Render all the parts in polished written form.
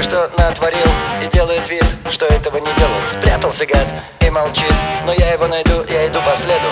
кое-что натворил и делает вид, что этого не делал. Спрятался гад и молчит, но я его найду, я иду по следу.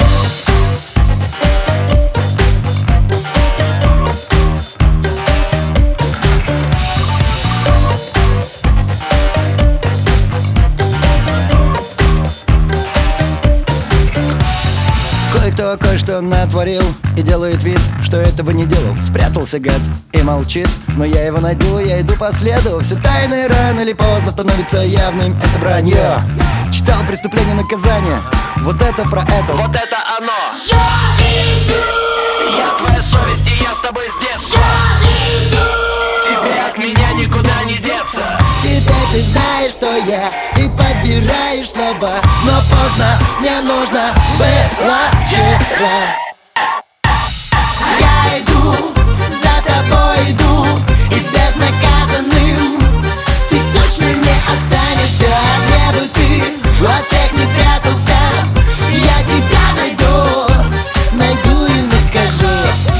Кое-кто кое-что натворил и делает вид, что этого не делал. Спрятался гад и молчит, но я его найду, я иду по следу. Все тайное рано или поздно становится явным, это вранье. Читал «Преступление, наказание», вот это про это, вот это оно. Я иду, Я твоя совесть, и я с тобой с детства. я иду. Тебе от меня никуда не деться. Теперь ты знаешь, что я, и подбираешь слова, но поздно, мне нужно было вчера. Я иду, за тобой иду, и безнаказанным ты точно не останешься. Где бы ты от всех не прятался, я тебя найду и накажу.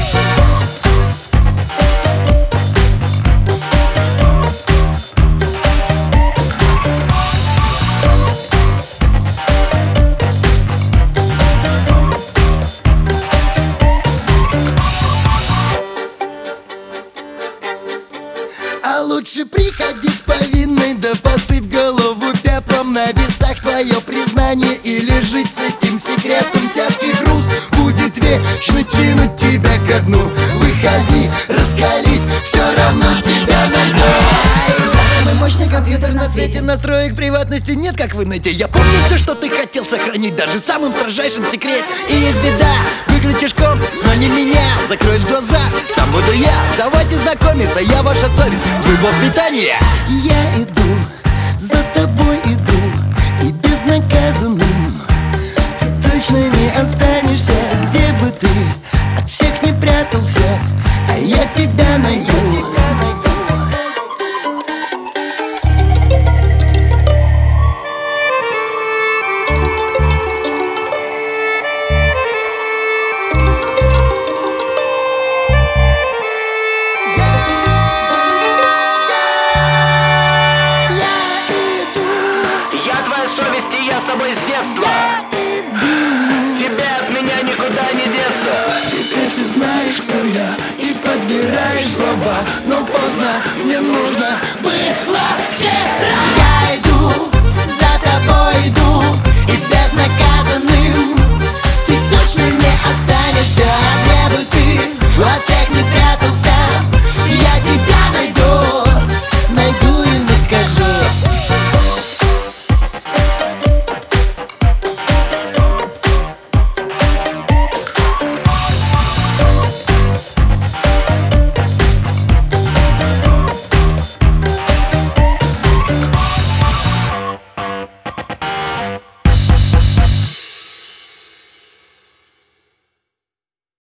А лучше приходи с повинной, да посыпь голову пеплом. На весах твое признание или жить с этим секретом. Тяжкий груз будет вечно тянуть тебя ко дну. Выходи, раскались, все равно тебя найду. Самый мощный компьютер на свете, настроек приватности нет, как в инете. Я помню все, что ты хотел сохранить, даже в самом строжайшем секрете. И есть беда, выключишь комп, но не меня. Закроешь глаза, там буду я. Давайте знакомиться, я ваша совесть, вы бог питания. Я иду, за тобой иду, и безнаказанным ты точно не останешься. Где бы ты от всех не прятался, а я тебя найду. С тобой с детства. Тебе от меня никуда не деться. Теперь ты знаешь, кто я, и подбираешь слова, но поздно, мне нужно было вчера.